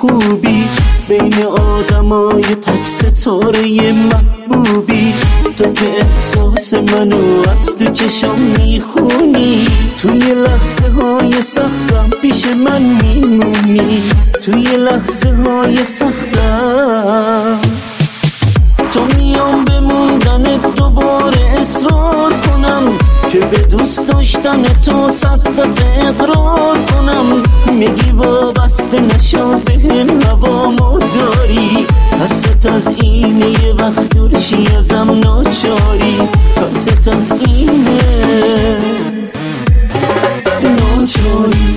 خوبی، بین آدمای تک ستاره محبوبی. تو که احساس منو از تو چشام میخونی، توی لحظه های سختم پیش من میمونی، توی لحظه های سختم. تو میام به موندنت دوباره اصرار کنم، که به دوست داشتن تو 100 دفعه اقرار کنم. میگی وابسته نشو بهم هوامو داری، ترست از اینه یه وقت دورشی ازم ناچاری، ترست از اینه ناچاری.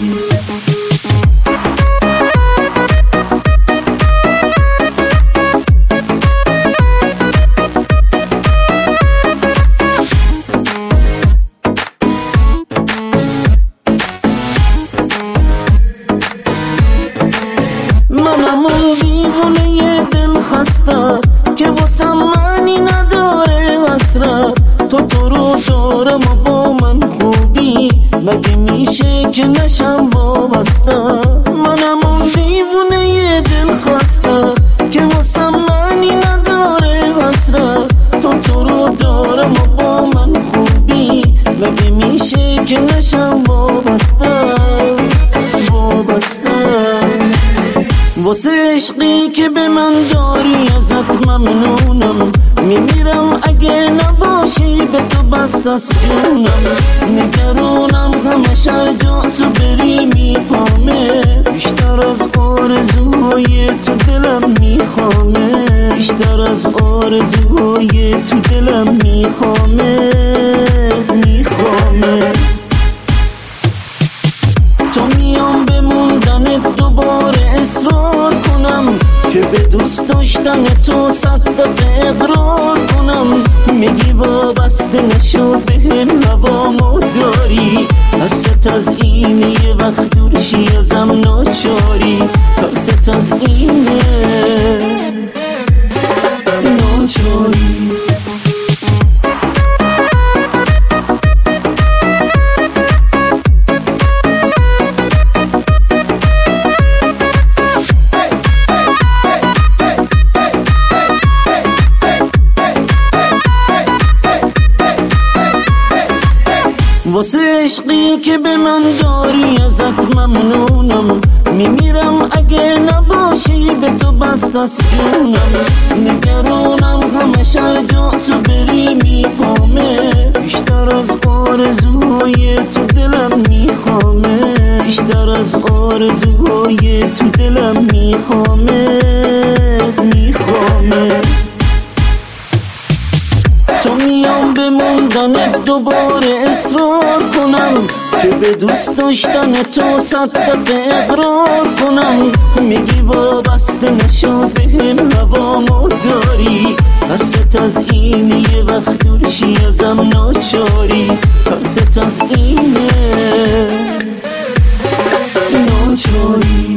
منم اون دیوونه ی دل خسته که واسم معنی نداره حسرت. تو رو دارم و با من خوبی، مگه میشه که نشم وابسته. منم اون دیوونه ی دل خسته که واسم معنی نداره حسرت. تو رو دارم و با من خوبی، مگه میشه که نشم وابسته. واسه عشقی که به من داری ازت ممنونم، میمیرم اگه نباشی به تو بست از جونم. نگرانم همه شهر جا تو بری میپامه، بیشتر از آرزوهای تو دلم میخوامه، بیشتر از آرزوهای تو دلم میخوامه. تو میام به موندنت دوباره اصرار کنم، که به دوست داشتن تو 100 دفعه اقرار کنم. میگی وابسته نشو بهم هوامو داری، ترست از اینه یه وقت دورشی ازم ناچاری، ترست از اینه ناچاری. واسه عشقی که به من داری ازت ممنونم، میمیرم اگه نباشی به تو بست از جونم. نگرانم همه شهر جا تو بری میپامه، بیشتر از آرزوهای تو دلم میخوامه، بیشتر از آرزوهای تو دلم میخوامه. تو میام به موندنت دوباره اصرار کنم، که به دوست داشتن تو 100 دفعه اقرار کنم. میگی وابسته نشو بهم هوامو داری، ترست از اینه یه وقت دورشی ازم ناچاری، ترست از اینه ناچاری.